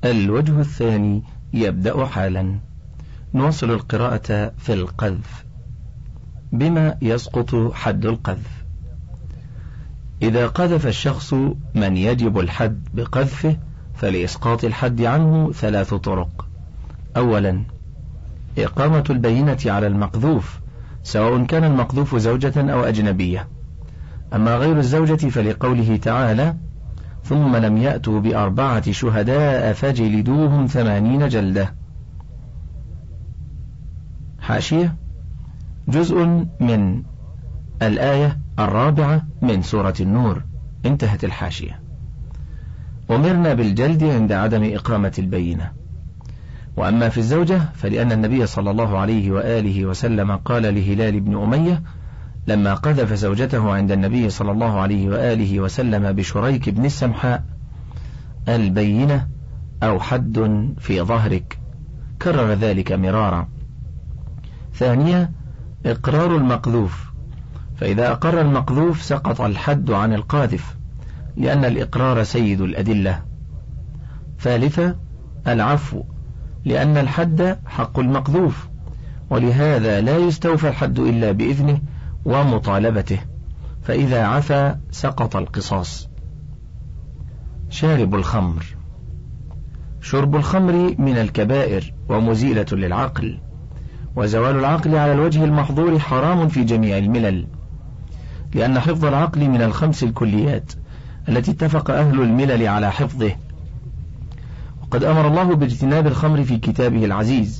الوجه الثاني يبدأ حالا. نواصل القراءة في القذف. بما يسقط حد القذف؟ إذا قذف الشخص من يجب الحد بقذفه فلإسقاط الحد عنه 3 طرق. أولا، إقامة البينة على المقذوف سواء كان المقذوف زوجة أو أجنبية. أما غير الزوجة فلقوله تعالى: ثم لم يأتوا ب4 شهداء فجلدوهم 80 جلدة. حاشية: جزء من الآية 4 من سورة النور. انتهت الحاشية. أمرنا بالجلد عند عدم إقامة البينة. وأما في الزوجة فلأن النبي صلى الله عليه وآله وسلم قال لهلال بن أمية لما قذف زوجته عند النبي صلى الله عليه وآله وسلم بشريك بن السمحاء: البينة أو حد في ظهرك. كرر ذلك مرارا. ثانية، إقرار المقذوف، فإذا أقر المقذوف سقط الحد عن القاذف لأن الإقرار سيد الأدلة. ثالثة، العفو، لأن الحد حق المقذوف، ولهذا لا يستوفى الحد إلا بإذنه ومطالبته، فإذا عفا سقط القصاص. شارب الخمر. شرب الخمر من الكبائر ومزيلة للعقل، وزوال العقل على الوجه المحظور حرام في جميع الملل، لأن حفظ العقل من ال5 الكليات التي اتفق أهل الملل على حفظه. وقد أمر الله باجتناب الخمر في كتابه العزيز،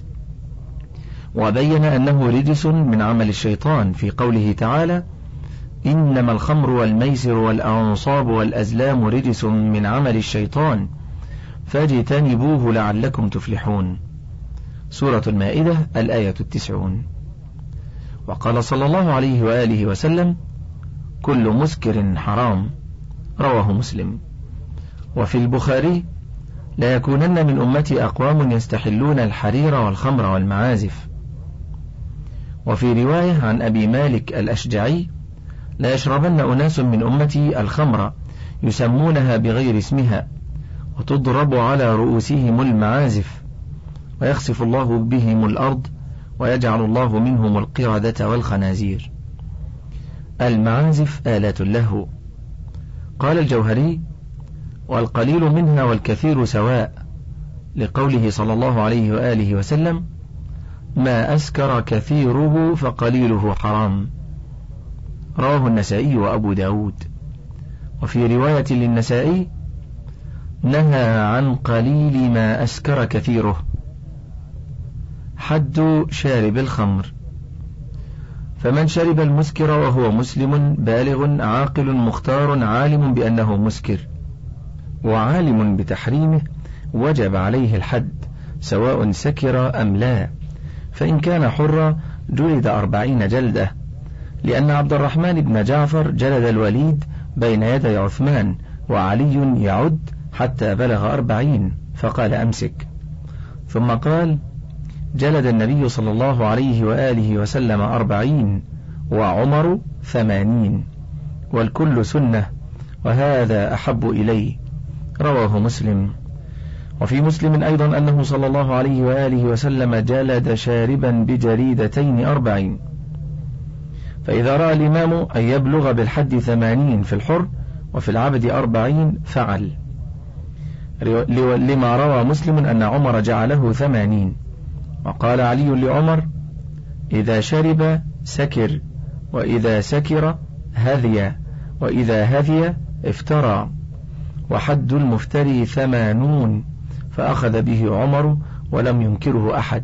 وبين أنه رجس من عمل الشيطان في قوله تعالى: إنما الخمر والميسر والأنصاب والأزلام رجس من عمل الشيطان فاجتنبوه لعلكم تفلحون. سورة المائدة الآية 90. وقال صلى الله عليه وآله وسلم: كل مسكر حرام. رواه مسلم. وفي البخاري: لا يكونن من أمتي أقوام يستحلون الحرير والخمر والمعازف. وفي رواية عن أبي مالك الأشجعي: لا يشربن أناس من أمتي الخمر يسمونها بغير اسمها وتضرب على رؤوسهم المعازف ويخسف الله بهم الأرض ويجعل الله منهم القردة والخنازير. المعازف آلات اللهو. قال الجوهري: والقليل منها والكثير سواء، لقوله صلى الله عليه وآله وسلم: ما أسكر كثيره فقليله حرام. رواه النسائي وأبو داود. وفي رواية للنسائي: نهى عن قليل ما أسكر كثيره. حد شارب الخمر. فمن شرب المسكر وهو مسلم بالغ عاقل مختار عالم بأنه مسكر وعالم بتحريمه وجب عليه الحد سواء سكر أم لا، فإن كان حرا جلد 40 جلدة، لأن عبد الرحمن بن جعفر جلد الوليد بين يدي عثمان وعلي يعد حتى بلغ 40 فقال أمسك، ثم قال: جلد النبي صلى الله عليه وآله وسلم 40 وعمر 80 والكل سنة وهذا أحب إلي. رواه مسلم. وفي مسلم أيضا أنه صلى الله عليه وآله وسلم جلد شاربا بجريدتين 40. فإذا رأى الإمام أن يبلغ بالحد 80 في الحر وفي العبد 40 فعل، لما روى مسلم أن عمر جعله 80. وقال علي لعمر: إذا شرب سكر، وإذا سكر هذي، وإذا هذي افترى، وحد المفتري 80. فأخذ به عمر ولم ينكره أحد.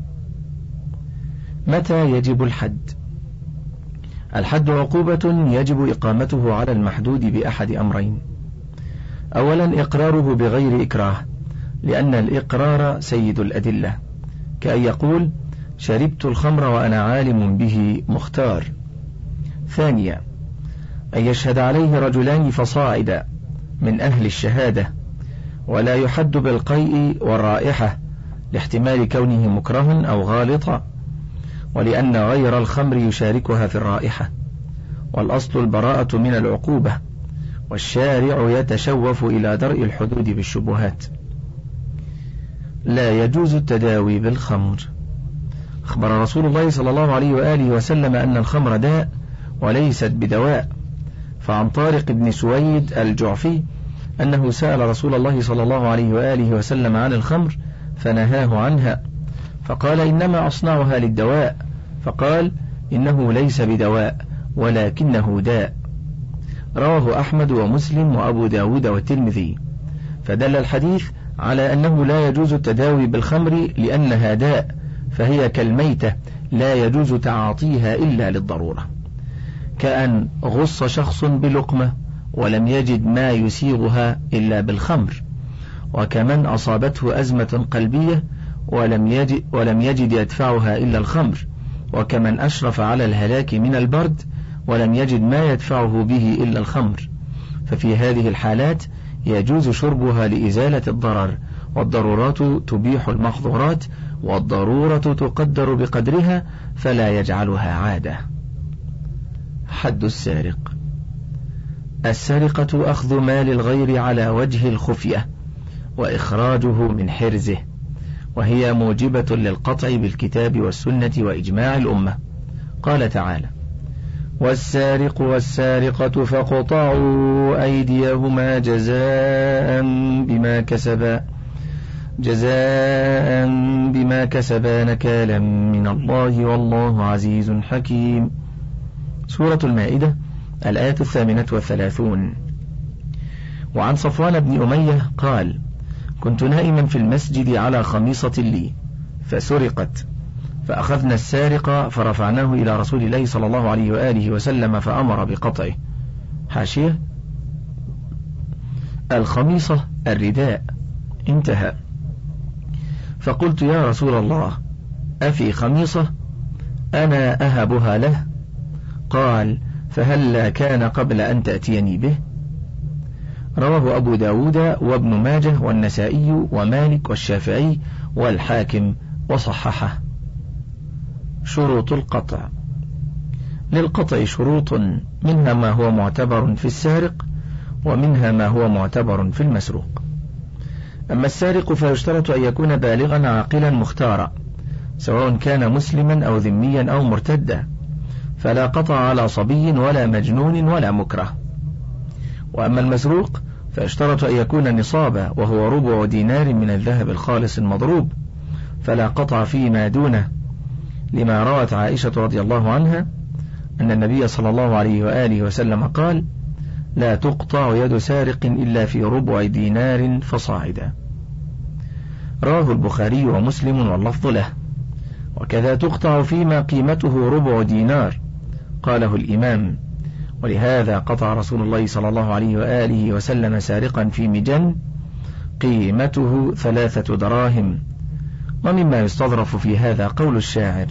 متى يجب الحد؟ الحد عقوبة يجب إقامته على المحدود بأحد أمرين: أولا إقراره بغير إكراه، لأن الإقرار سيد الأدلة، كأن يقول: شربت الخمر وأنا عالم به مختار. ثانيا أن يشهد عليه رجلان فصاعدا من أهل الشهادة، ولا يحد بالقيء والرائحة لاحتمال كونه مكرها أو غالطا، ولأن غير الخمر يشاركها في الرائحة، والأصل البراءة من العقوبة، والشارع يتشوف إلى درء الحدود بالشبهات. لا يجوز التداوي بالخمر. أخبر رسول الله صلى الله عليه وآله وسلم أن الخمر داء وليست بدواء. فعن طارق بن سويد الجعفي أنه سأل رسول الله صلى الله عليه وآله وسلم عن الخمر فنهاه عنها، فقال إنما أصنعها للدواء، فقال إنه ليس بدواء ولكنه داء. رواه أحمد ومسلم وأبو داود والترمذي. فدل الحديث على أنه لا يجوز التداوي بالخمر لأنها داء، فهي كالميتة لا يجوز تعاطيها إلا للضرورة، كأن غص شخص بلقمة ولم يجد ما يسيغها إلا بالخمر، وكمن أصابته أزمة قلبية ولم يجد يدفعها إلا الخمر، وكمن أشرف على الهلاك من البرد ولم يجد ما يدفعه به إلا الخمر. ففي هذه الحالات يجوز شربها لإزالة الضرر، والضرورات تبيح المحظورات، والضرورة تقدر بقدرها فلا يجعلها عادة. حد السارق: السرقة أخذ مال الغير على وجه الخفية وإخراجه من حرزه، وهي موجبة للقطع بالكتاب والسنة وإجماع الأمة. قال تعالى: والسارق والسارقة فاقطعوا أيديهما جزاء بما كسبا نكالا من الله والله عزيز حكيم. سورة المائدة الآية 38. وعن صفوان بن أمية قال: كنت نائما في المسجد على خميصة لي فسرقت، فأخذنا السارق فرفعناه إلى رسول الله صلى الله عليه وآله وسلم فأمر بقطعه. حاشية: الخميصة الرداء. انتهى. فقلت: يا رسول الله، أفي خميصة؟ أنا أهبها له. قال: فهلا كان قبل أن تأتيني به. رواه أبو داود وابن ماجه والنسائي ومالك والشافعي والحاكم وصححه. شروط القطع: للقطع شروط، منها ما هو معتبر في السارق، ومنها ما هو معتبر في المسروق. أما السارق فيشترط أن يكون بالغا عاقلا مختارا، سواء كان مسلما أو ذميا أو مرتدا، فلا قطع على صبي ولا مجنون ولا مكره. وأما المسروق فيشترط أن يكون نصابا، وهو ربع دينار من الذهب الخالص المضروب، فلا قطع فيما دونه، لما روت عائشة رضي الله عنها أن النبي صلى الله عليه وآله وسلم قال: لا تقطع يد سارق إلا في ربع دينار فصاعدا. رواه البخاري ومسلم واللفظ له. وكذا تقطع فيما قيمته ربع دينار، قاله الإمام. ولهذا قطع رسول الله صلى الله عليه وآله وسلم سارقا في مجن قيمته 3 دراهم. ومما يستظرف في هذا قول الشاعر: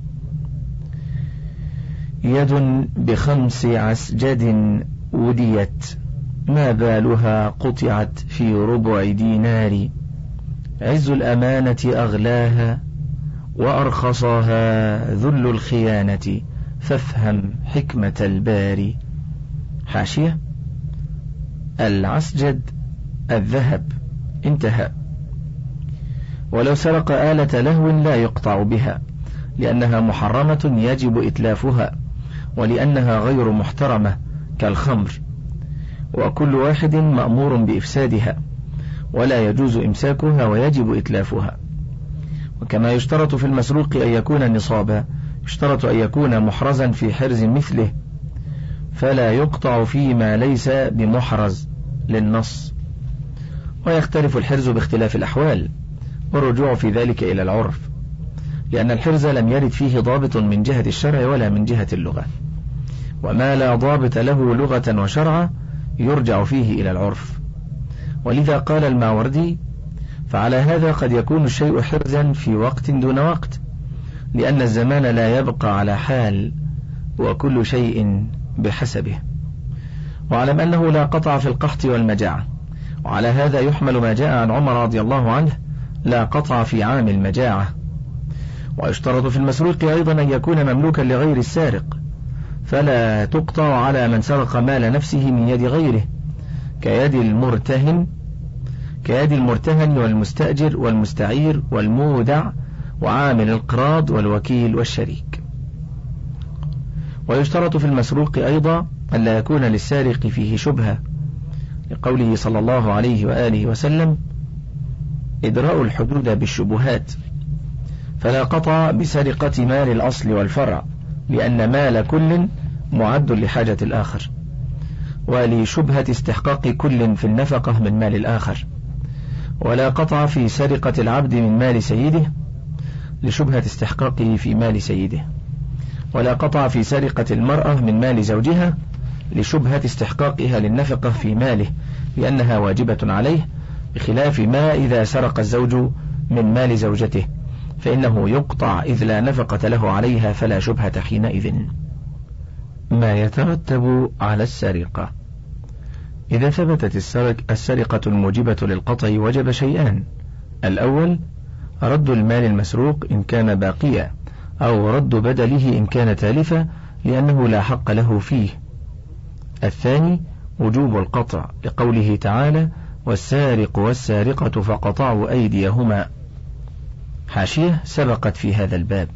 يد ب5 عسجد وديت، ما بالها قطعت في ربع دينار، عز الأمانة أغلاها وأرخصها ذل الخيانة، فافهم حكمة الباري. حاشية: العسجد الذهب. انتهى. ولو سرق آلة لهو لا يقطع بها، لأنها محرمة يجب إتلافها، ولأنها غير محترمة كالخمر، وكل واحد مأمور بإفسادها، ولا يجوز إمساكها ويجب إتلافها. وكما يشترط في المسروق أن يكون نصابا، يشترط أن يكون محرزا في حرز مثله، فلا يقطع فيما ليس بمحرز للنص. ويختلف الحرز باختلاف الأحوال، والرجوع في ذلك إلى العرف، لأن الحرز لم يرد فيه ضابط من جهة الشرع ولا من جهة اللغة، وما لا ضابط له لغة وشرعا يرجع فيه إلى العرف. ولذا قال الماوردي: فعلى هذا قد يكون الشيء حرزا في وقت دون وقت، لأن الزمان لا يبقى على حال، وكل شيء بحسبه. واعلم أنه لا قطع في القحط والمجاعة، وعلى هذا يحمل ما جاء عن عمر رضي الله عنه: لا قطع في عام المجاعة. ويشترط في المسروق أيضا أن يكون مملوكا لغير السارق، فلا تقطع على من سرق مال نفسه من يد غيره، كيد المرتهن كيد المرتهن والمستأجر والمستعير والمودع وعامل القراض والوكيل والشريك. ويشترط في المسروق أيضا أن لا يكون للسارق فيه شبهة، لقوله صلى الله عليه وآله وسلم: إدراء الحدود بالشبهات. فلا قطع بسرقة مال الأصل والفرع، لأن مال كل معد لحاجة الآخر، ولشبهة استحقاق كل في النفقة من مال الآخر. ولا قطع في سرقة العبد من مال سيده، لشبهة استحقاقه في مال سيده. ولا قطع في سرقة المرأة من مال زوجها، لشبهة استحقاقها للنفقة في ماله، لأنها واجبة عليه، بخلاف ما إذا سرق الزوج من مال زوجته فإنه يقطع إذ لا نفقة له عليها، فلا شبهة حينئذ. ما يترتب على السرقة: إذا ثبتت السرقة الموجبة للقطع وجب شيئان: الأول رد المال المسروق إن كان باقيا، أو رد بدله إن كان تالفا لأنه لا حق له فيه. الثاني وجوب القطع، لقوله تعالى: والسارق والسارقة فقطعوا أيديهما. حاشية سبقت في هذا الباب.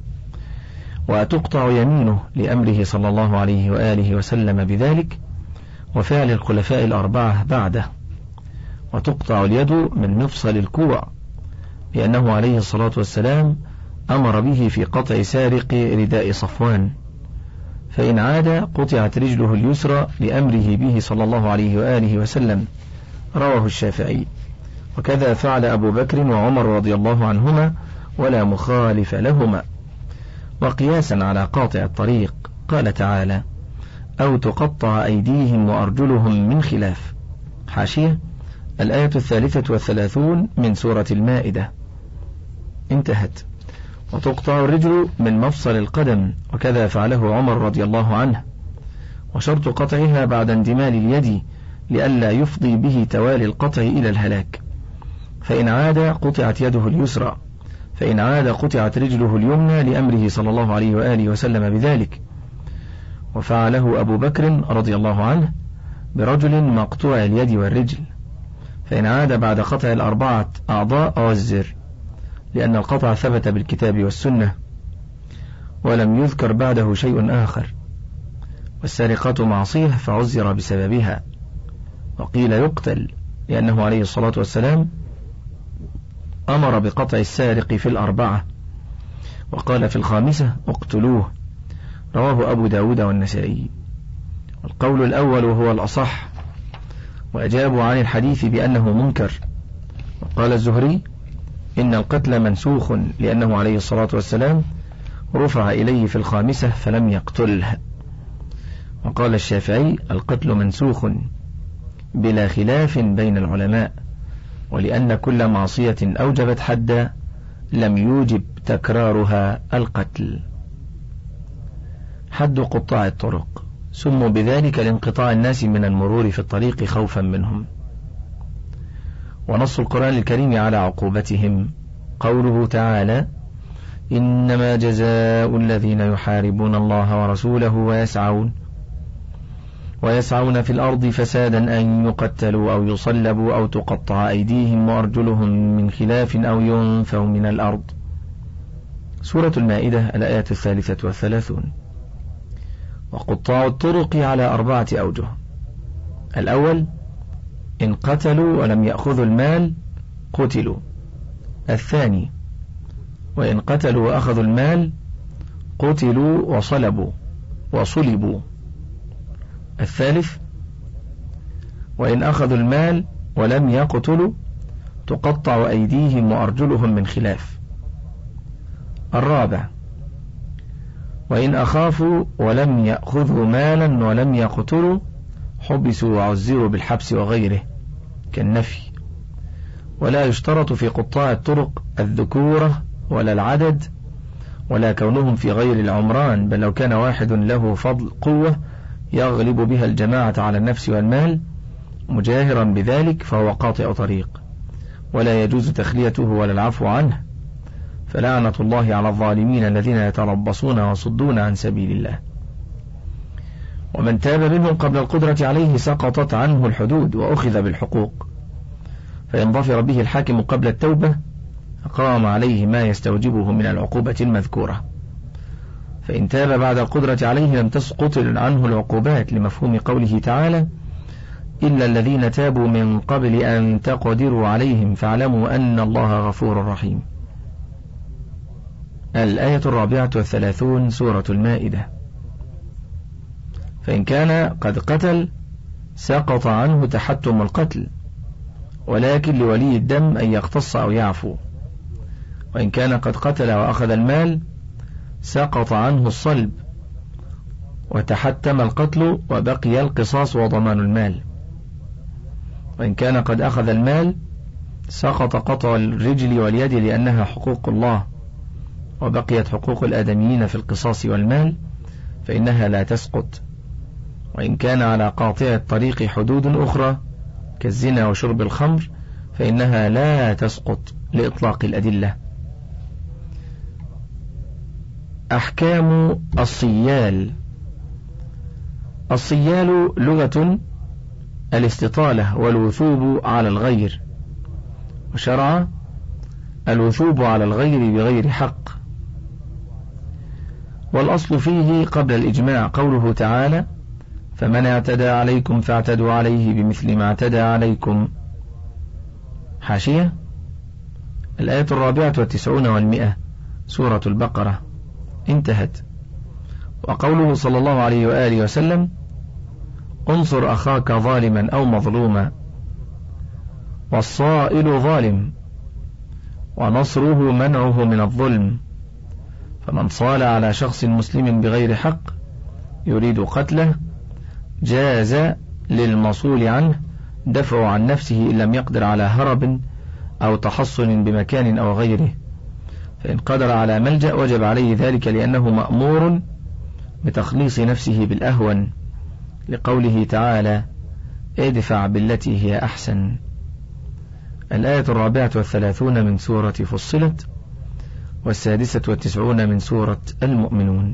وتقطع يمينه لأمره صلى الله عليه وآله وسلم بذلك، وفعل الخلفاء الأربعة بعده. وتقطع اليد من مفصل الكوع، لأنه عليه الصلاة والسلام أمر به في قطع سارق رداء صفوان، فإن عاد قطعت رجله اليسرى لأمره به صلى الله عليه وآله وسلم، رواه الشافعي. وكذا فعل أبو بكر وعمر رضي الله عنهما، ولا مخالف لهما. وقياسا على قاطع الطريق قال تعالى: أو تقطع أيديهم وأرجلهم من خلاف. حاشية الآية 33 من سورة المائدة. انتهت. وتقطع الرجل من مفصل القدم، وكذا فعله عمر رضي الله عنه. وشرط قطعها بعد اندمال اليد لئلا يفضي به توالي القطع إلى الهلاك، فإن عاد قطعت يده اليسرى، فإن عاد قطعت رجله اليمنى لأمره صلى الله عليه وآله وسلم بذلك. وفعله أبو بكر رضي الله عنه برجل مقطوع اليد والرجل، فإن عاد بعد قطع الأربعة أعضاء عزر، لأن القطع ثبت بالكتاب والسنة ولم يذكر بعده شيء آخر. والسرقة معصية فعزر بسببها. وقيل يقتل، لأنه عليه الصلاة والسلام أمر بقطع السارق في الأربعة، وقال في الخامسة اقتلوه، رواه أبو داود والنسائي. القول الأول وهو الأصح، وأجابوا عن الحديث بأنه منكر. وقال الزهري إن القتل منسوخ، لأنه عليه الصلاة والسلام رفع إليه في الخامسة فلم يقتله. وقال الشافعي القتل منسوخ بلا خلاف بين العلماء، ولأن كل معصية أوجبت حدا لم يوجب تكرارها القتل. حد قطاع الطرق: سموا بذلك لانقطاع الناس من المرور في الطريق خوفا منهم. ونص القرآن الكريم على عقوبتهم قوله تعالى: إنما جزاء الذين يحاربون الله ورسوله ويسعون في الأرض فسادا أن يقتلوا أو يصلبوا أو تقطع أيديهم وأرجلهم من خلاف أو ينفوا من الأرض. سورة المائدة الآية 33. وقطاع الطرق على 4 أوجه: الأول إن قتلوا ولم يأخذوا المال قتلوا. الثاني وإن قتلوا وأخذوا المال قتلوا وصلبوا. الثالث وإن أخذوا المال ولم يقتلوا تقطع أيديهم وأرجلهم من خلاف. الرابع وإن أخافوا ولم يأخذوا مالا ولم يقتلوا حبسوا وعزروا بالحبس وغيره كالنفي. ولا يشترط في قطاع الطرق الذكورة ولا العدد ولا كونهم في غير العمران، بل لو كان واحد له فضل قوة يغلب بها الجماعة على النفس والمال مجاهرا بذلك فهو قاطع طريق، ولا يجوز تخليته ولا العفو عنه، فلعنة الله على الظالمين الذين يتربصون ويصدون عن سبيل الله. ومن تاب منهم قبل القدرة عليه سقطت عنه الحدود وأخذ بالحقوق، فإن ظفر به الحاكم قبل التوبة أقام عليه ما يستوجبه من العقوبة المذكورة، فإن تاب بعد القدرة عليه لم تسقط عنه العقوبات، لمفهوم قوله تعالى: إلا الذين تابوا من قبل أن تقدروا عليهم فاعلموا أن الله غفور رحيم. الآية 34 سورة المائدة. فإن كان قد قتل سقط عنه تحتم القتل، ولكن لولي الدم أن يقتص أو يعفو. وإن كان قد قتل وأخذ المال سقط عنه الصلب وتحتم القتل وبقي القصاص وضمان المال. وإن كان قد أخذ المال سقط قطع الرجل واليد لأنها حقوق الله، وبقيت حقوق الآدميين في القصاص والمال فإنها لا تسقط. وإن كان على قاطع الطريق حدود أخرى كالزنا وشرب الخمر فإنها لا تسقط لإطلاق الأدلة. أحكام الصيال. الصيال لغة الاستطالة والوثوب على الغير، وشرع الوثوب على الغير بغير حق. والأصل فيه قبل الإجماع قوله تعالى: فمن اعتدى عليكم فاعتدوا عليه بمثل ما اعتدى عليكم. حاشية. الآية 94 و100 سورة البقرة. انتهت. وقوله صلى الله عليه وآله وسلم: انصر أخاك ظالما أو مظلوما. والصائل ظالم، ونصره منعه من الظلم. فمن صال على شخص مسلم بغير حق يريد قتله جاز للمصول عنه دفع عن نفسه إن لم يقدر على هرب أو تحصن بمكان أو غيره، فإن قدر على ملجأ وجب عليه ذلك لأنه مأمور بتخليص نفسه بالأهون، لقوله تعالى: ادفع بالتي هي أحسن. الآية 34 من سورة فصلت، 96 من سورة المؤمنون.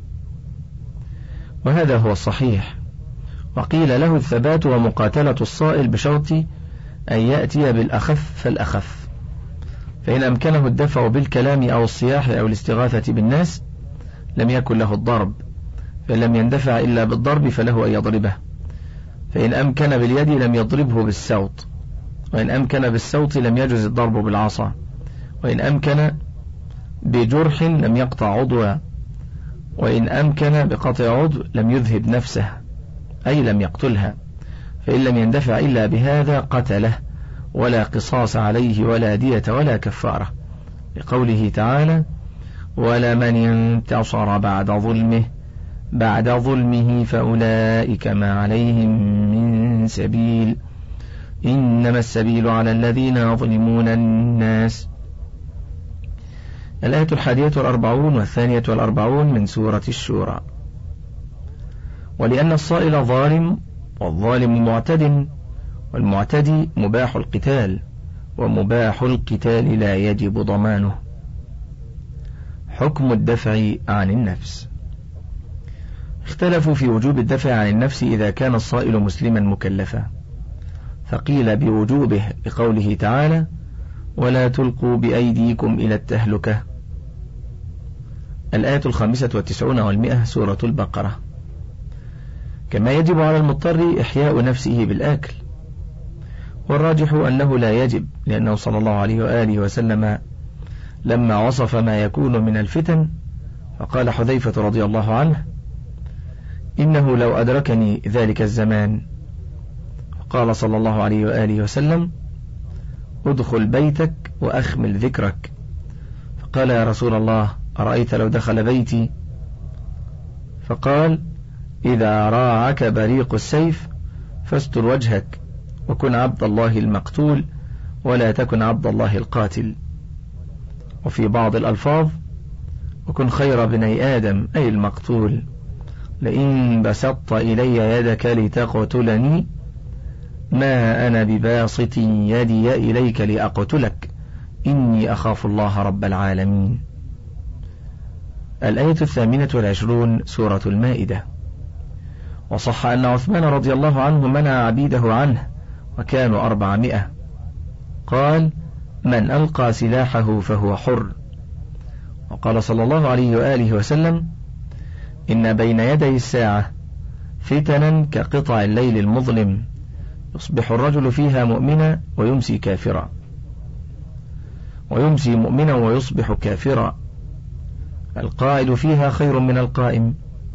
وهذا هو الصحيح. وقيل له الثبات ومقاتلة الصائل بشرط أن يأتي بالأخف فالأخف، فإن أمكنه الدفع بالكلام أو الصياح أو الاستغاثة بالناس لم يكن له الضرب، فإن لم يندفع إلا بالضرب فله أن يضربه، فإن أمكن باليد لم يضربه بالسوط، وإن أمكن بالسوط لم يجز الضرب بالعصا، وإن أمكن بجرح لم يقطع عضوا، وإن أمكن بقطع عضو لم يذهب نفسه أي لم يقتلها، فإن لم يندفع إلا بهذا قتله، ولا قصاص عليه ولا دية ولا كفارة، لقوله تعالى: ولمن انتصر بعد ظلمه فأولئك ما عليهم من سبيل إنما السبيل على الذين يظلمون الناس. الآية 41 و42 من سورة الشورى. ولأن الصائل ظالم والظالم معتد، والمعتدي مباح القتال، ومباح القتال لا يجب ضمانه. حكم الدفع عن النفس. اختلفوا في وجوب الدفع عن النفس إذا كان الصائل مسلما مكلفا، فقيل بوجوبه لقوله تعالى: ولا تلقوا بأيديكم إلى التهلكة. الآية 95 و100 سورة البقرة. كما يجب على المضطر إحياء نفسه بالآكل، والراجح أنه لا يجب، لأنه صلى الله عليه وآله وسلم لما وصف ما يكون من الفتن فقال حذيفة رضي الله عنه: إنه لو أدركني ذلك الزمان. قال صلى الله عليه وآله وسلم: ادخل بيتك وأخمل ذكرك. فقال: يا رسول الله، أرأيت لو دخل بيتي؟ فقال: إذا راعك بريق السيف فاستر وجهك، وكن عبد الله المقتول ولا تكن عبد الله القاتل. وفي بعض الألفاظ: وكن خير بني آدم أي المقتول، لئن بسطت إلي يدك لتقتلني ما أنا بباسط يدي إليك لأقتلك إني أخاف الله رب العالمين. الآية 28 سورة المائدة. وصح أن عثمان رضي الله عنه منع عبيده عنه وكانوا 400، قال: من ألقى سلاحه فهو حر. وقال صلى الله عليه وآله وسلم: إن بين يدي الساعة فتنا كقطع الليل المظلم، يصبح الرجل فيها مؤمنا ويمسي كافرا، ويمسي مؤمنا ويصبح كافرا، القائد فيها خير من القائم،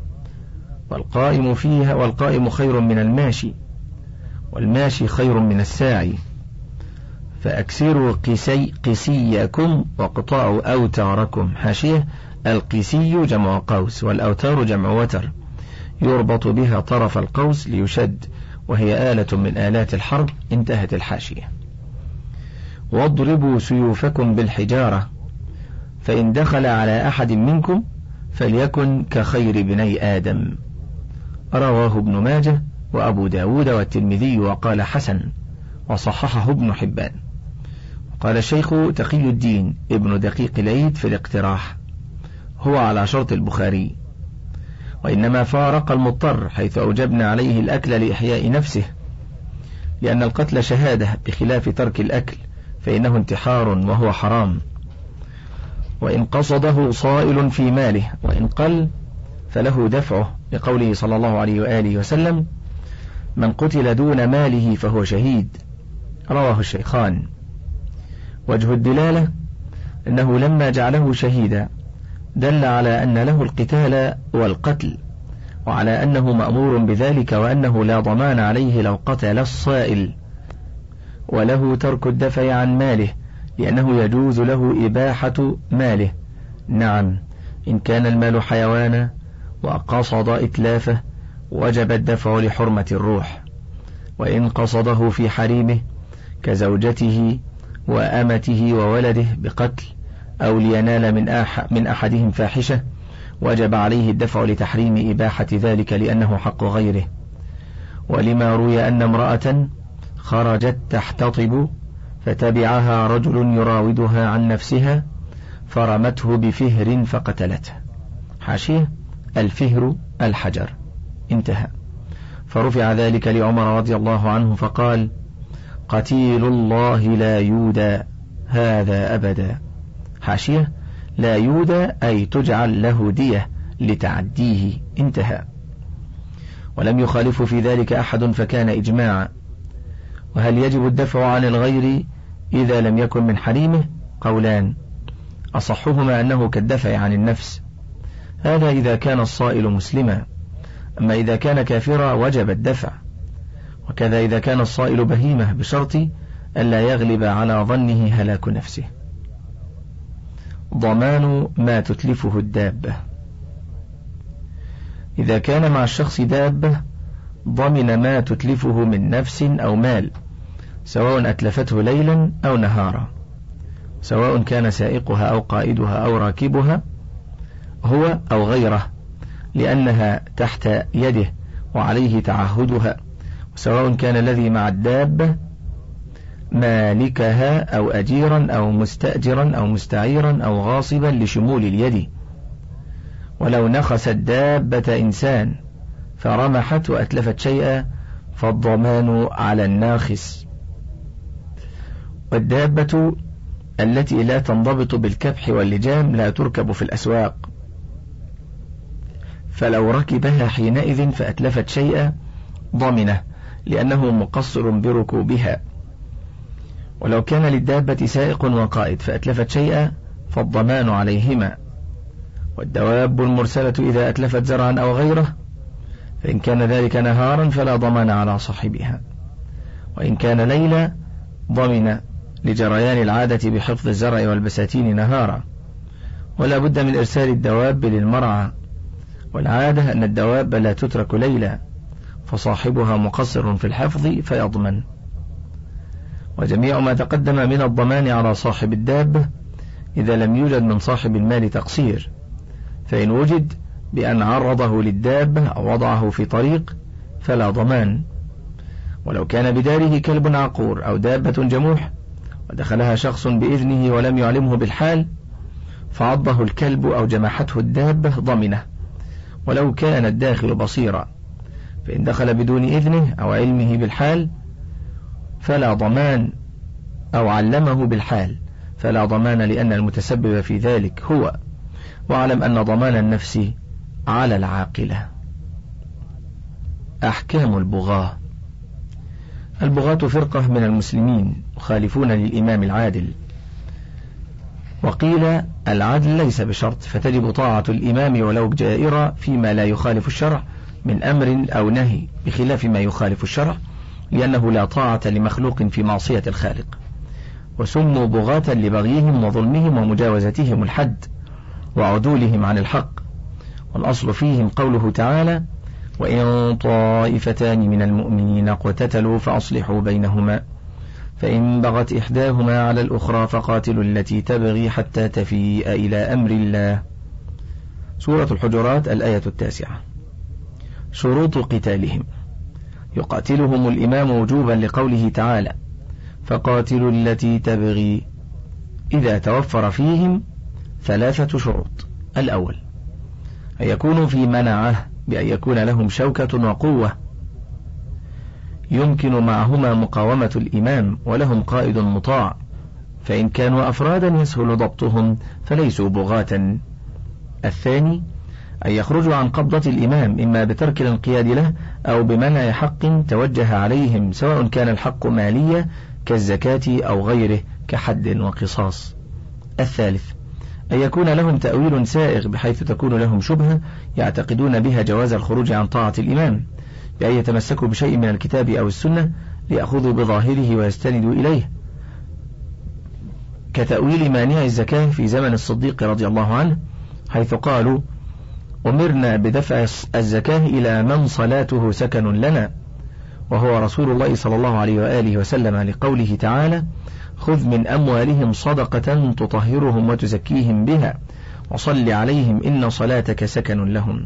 والقائم خير من الماشي، والماشي خير من الساعي، فأكسروا قسيكم واقطعوا أوتاركم. حاشية: القسي جمع قوس، والأوتار جمع وتر، يربط بها طرف القوس ليشد، وهي آلة من آلات الحرب. انتهت الحاشية. واضربوا سيوفكم بالحجارة، فإن دخل على أحد منكم فليكن كخير بني آدم. رواه ابن ماجه وأبو داود والترمذي وقال حسن، وصححه ابن حبان. قال الشيخ تقي الدين ابن دقيق العيد في الاقتراح: هو على شرط البخاري، وإنما فارق المضطر حيث أوجبنا عليه الأكل لإحياء نفسه، لأن القتل شهادة بخلاف ترك الأكل فإنه انتحار وهو حرام. وإن قصده صائل في ماله وإن قل فله دفعه، لقوله صلى الله عليه وآله وسلم: من قتل دون ماله فهو شهيد. رواه الشيخان. وجه الدلالة أنه لما جعله شهيدا دل على أن له القتال والقتل، وعلى أنه مأمور بذلك، وأنه لا ضمان عليه لو قتل الصائل، وله ترك الدفع عن ماله لأنه يجوز له إباحة ماله. نعم، إن كان المال حيوانا وقصد إتلافه وجب الدفع لحرمة الروح، وإن قصده في حريمه كزوجته وأمته وولده بقتل أو لينال من أحدهم فاحشة وجب عليه الدفع لتحريم إباحة ذلك لأنه حق غيره. ولما روي أن امرأة خرجت تحتطب فتبعها رجل يراودها عن نفسها فرمته بفهر فقتلته. حاشية: الفهر الحجر. انتهى. فرفع ذلك لعمر رضي الله عنه فقال: قتيل الله لا يودى هذا أبدا. حاشية: لا يودى أي تجعل له دية لتعديه. انتهى. ولم يخالف في ذلك أحد فكان إجماعا. وهل يجب الدفع عن الغير إذا لم يكن من حريمه؟ قولان، أصحهما أنه كالدفع عن النفس، هذا إذا كان الصائل مسلما، أما إذا كان كافرا وجب الدفع، وكذا إذا كان الصائل بهيمة بشرط ألا يغلب على ظنه هلاك نفسه. ضمان ما تتلفه الدابة. إذا كان مع الشخص دابة ضمن ما تتلفه من نفس أو مال، سواء أتلفته ليلا أو نهارا، سواء كان سائقها أو قائدها أو راكبها هو أو غيره، لأنها تحت يده وعليه تعهدها، سواء كان الذي مع الدابة مالكها أو أجيرا أو مستأجرا أو مستعيرا أو غاصبا لشمول اليد. ولو نخست دابة إنسان فرمحت وأتلفت شيئا فالضمان على الناخس. والدابة التي لا تنضبط بالكبح واللجام لا تركب في الأسواق، فلو ركبها حينئذ فأتلفت شيئا ضمنه لأنه مقصر بركوبها. ولو كان للدابة سائق وقائد فأتلفت شيئا فالضمان عليهما. والدواب المرسلة إذا أتلفت زرعا أو غيره فإن كان ذلك نهارا فلا ضمان على صاحبها، وإن كان ليلا ضمن لجريان العادة بحفظ الزرع والبساتين نهارا. ولا بد من إرسال الدواب للمرعى، والعادة أن الدواب لا تترك ليلا فصاحبها مقصر في الحفظ فيضمن. وجميع ما تقدم من الضمان على صاحب الدابة إذا لم يوجد من صاحب المال تقصير، فإن وجد بأن عرضه للدابة أو وضعه في طريق فلا ضمان. ولو كان بداره كلب عقور أو دابة جموح ودخلها شخص بإذنه ولم يعلمه بالحال فعضه الكلب أو جمحته الدابة ضمنه، ولو كان الداخل بصيرا، فإن دخل بدون إذنه أو علمه بالحال فلا ضمان أو علمه بالحال فلا ضمان لأن المتسبب في ذلك هو، واعلم أن ضمان النفس على العاقلة. أحكام البغاة. البغاة فرقة من المسلمين مخالفون للإمام العادل، وقيل العدل ليس بشرط، فتجب طاعة الإمام ولو جائرة فيما لا يخالف الشرع من أمر أو نهي، بخلاف ما يخالف الشرع لأنه لا طاعة لمخلوق في معصية الخالق. وسموا بغاة لبغيهم وظلمهم ومجاوزتهم الحد وعدولهم عن الحق، والأصل فيهم قوله تعالى: وإن طائفتان من المؤمنين اقتتلوا فأصلحوا بينهما فإن بغت إحداهما على الأخرى فقاتلوا التي تبغي حتى تفيء إلى أمر الله. سورة الحجرات الآية 9. شروط قتالهم. يقاتلهم الإمام وجوبا لقوله تعالى: فقاتلوا التي تبغي، إذا توفر فيهم 3 شروط. الأول أن يكونوا في منعه، بأن يكون لهم شوكة وقوة يمكن معهما مقاومة الإمام ولهم قائد مطاع، فإن كانوا أفرادا يسهل ضبطهم فليسوا بغاة. الثاني أن يخرجوا عن قبضة الإمام إما بترك الانقياد له أو بمنع حق توجه عليهم، سواء كان الحق مالية كالزكاة أو غيره كحد وقصاص. الثالث أن يكون لهم تأويل سائغ بحيث تكون لهم شبهة يعتقدون بها جواز الخروج عن طاعة الإمام، بأن يتمسكوا بشيء من الكتاب أو السنة ليأخذوا بظاهره ويستندوا إليه، كتأويل مانع الزكاة في زمن الصديق رضي الله عنه، حيث قالوا: أمرنا بدفع الزكاة إلى من صلاته سكن لنا، وهو رسول الله صلى الله عليه وآله وسلم، لقوله تعالى: خذ من أموالهم صدقة تطهرهم وتزكيهم بها وصل عليهم إن صلاتك سكن لهم.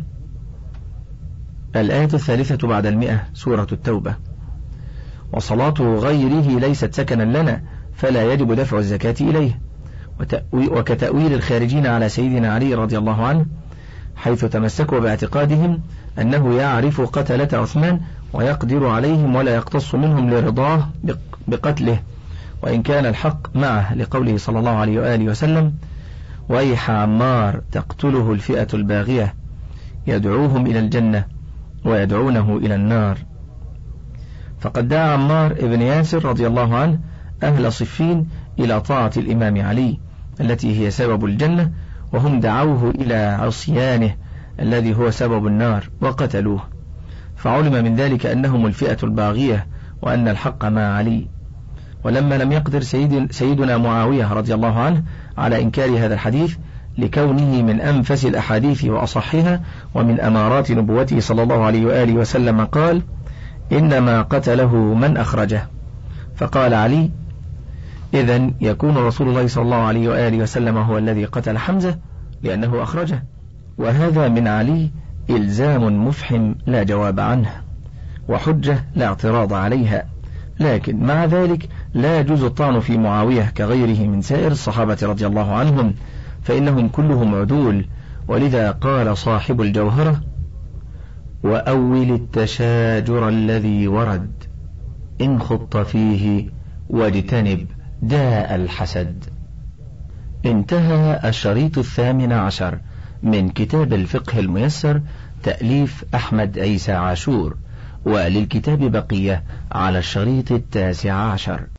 الآية 3 بعد 100 سورة التوبة. وصلاة غيره ليست سكنا لنا فلا يجب دفع الزكاة إليه، وكتأويل الخارجين على سيدنا علي رضي الله عنه، حيث تمسكوا باعتقادهم أنه يعرف قتلة عثمان ويقدر عليهم ولا يقتص منهم لرضاه بقتله وإن كان الحق معه، لقوله صلى الله عليه وآله وسلم: ويح عمار تقتله الفئة الباغية يدعوهم إلى الجنة ويدعونه إلى النار. فقد دعا عمار ابن ياسر رضي الله عنه أهل صفين إلى طاعة الإمام علي التي هي سبب الجنة، وهم دعوه إلى عصيانه الذي هو سبب النار وقتلوه، فعلم من ذلك أنهم الفئة الباغية وأن الحق مع علي. ولما لم يقدر سيدنا معاوية رضي الله عنه على إنكار هذا الحديث لكونه من أنفس الأحاديث وأصحها ومن أمارات نبوته صلى الله عليه وآله وسلم، قال: إنما قتله من أخرجه. فقال علي: إذن يكون رسول الله صلى الله عليه وآله وسلم هو الذي قتل حمزة لأنه أخرجه. وهذا من علي إلزام مفحم لا جواب عنه، وحجة لا اعتراض عليها، لكن مع ذلك لا يجوز الطعن في معاوية كغيره من سائر الصحابة رضي الله عنهم، فإنهم كلهم عدول. ولذا قال صاحب الجوهرة: وأول التشاجر الذي ورد إن خط فيه واجتنب داء الحسد. انتهى الشريط 18 من كتاب الفقه الميسر تأليف أحمد عيسى عاشور، وللكتاب بقية على الشريط 19.